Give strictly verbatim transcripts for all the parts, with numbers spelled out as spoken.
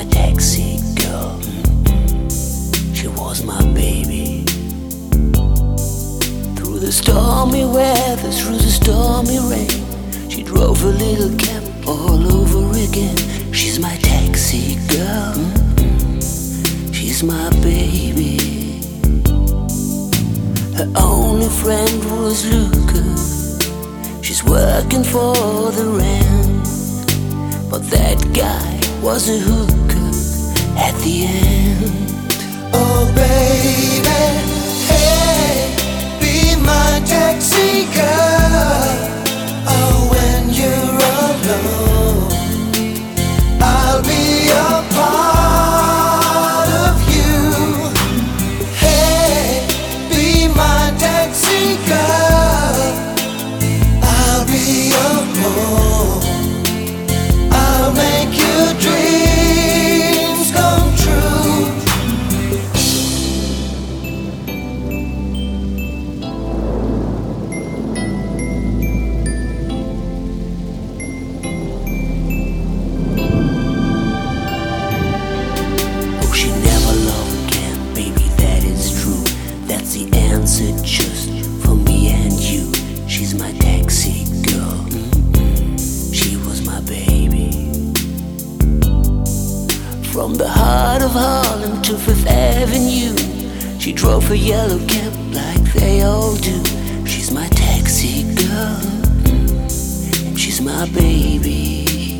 my taxi girl. She was my baby. Through the stormy weather, through the stormy rain, she drove a little cab all over again. She's my taxi girl. She's my baby. Her only friend was Lucas. She's working for the rent, but that guy was a hooker at the end. Oh baby, hey, be my taxi girl. Oh, when you're alone, I'll be a part of you. Hey, be my taxi girl. I'll be your home. I'll make your dreams come true. Oh, she never loved again, baby, that is true. That's the answer just for me and you. She's my taxi girl. She was my baby. From the heart of Harlem to Fifth Avenue, she drove a yellow cab like they all do. She's my taxi girl, and she's my baby.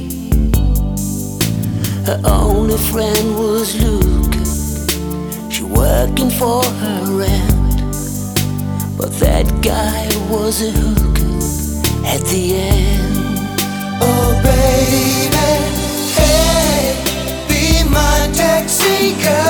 Her only friend was Lucas. She working for her rent, but that guy was a hooker at the end. Oh baby, hey, be my taxi girl.